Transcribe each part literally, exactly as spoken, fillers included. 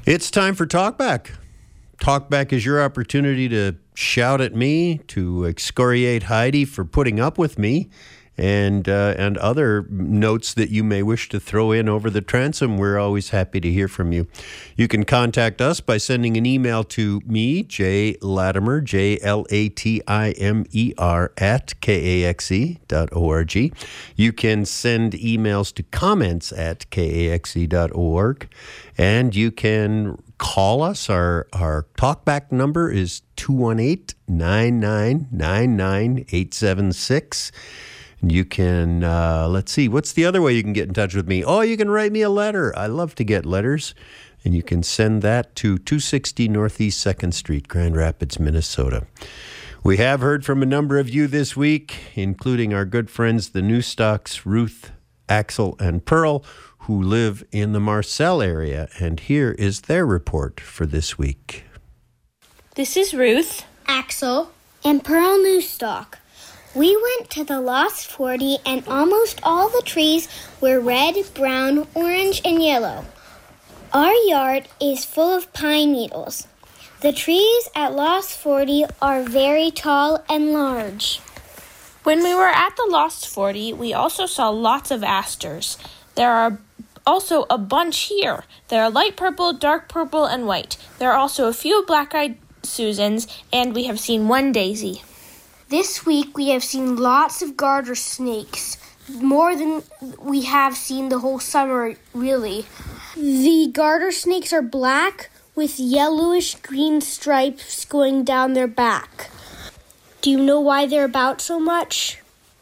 It's time for Talkback. Talkback is your opportunity to shout at me, to excoriate Heidi for putting up with me, and uh, and other notes that you may wish to throw in over the transom. We're always happy to hear from you. You can contact us by sending an email to me, Jay Latimer, J L A T I M E R, at K A X E dot org. You can send emails to comments at K A X E dot org. And you can call us. Our, our talkback number is two one eight, nine nine nine nine, eight seven six. You can, uh, let's see, what's the other way you can get in touch with me? Oh, you can write me a letter. I love to get letters. And you can send that to two sixty Northeast second Street, Grand Rapids, Minnesota. We have heard from a number of you this week, including our good friends, the Newstocks, Ruth, Axel, and Pearl, who live in the Marcel area. And here is their report for this week. This is Ruth, Axel, and Pearl Newstock. We went to the Lost forty, and almost all the trees were red, brown, orange, and yellow. Our yard is full of pine needles. The trees at Lost forty are very tall and large. When we were at the Lost forty, we also saw lots of asters. There are also a bunch here. They are light purple, dark purple, and white. There are also a few black-eyed Susans, and we have seen one daisy. This week we have seen lots of garter snakes, more than we have seen the whole summer, really. The garter snakes are black with yellowish-green stripes going down their back. Do you know why they're about so much?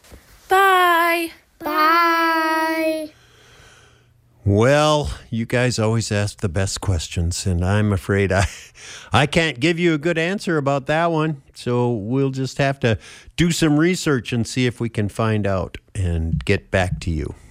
Bye! Bye! Well, you guys always ask the best questions, and I'm afraid I I can't give you a good answer about that one. So we'll just have to do some research and see if we can find out and get back to you.